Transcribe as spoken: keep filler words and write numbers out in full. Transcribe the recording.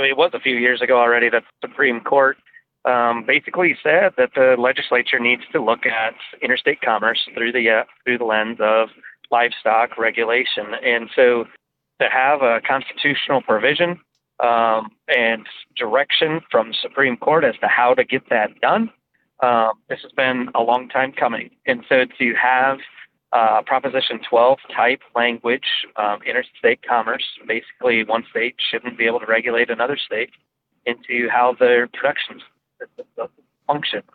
it was a few years ago already that the Supreme Court um, basically said that the legislature needs to look at interstate commerce through the uh, through the lens of livestock regulation. And so to have a constitutional provision um, and direction from the Supreme Court as to how to get that done, um, this has been a long time coming. And so to have uh, Proposition twelve type language, um, interstate commerce, basically one state shouldn't be able to regulate another state into how their production systems function.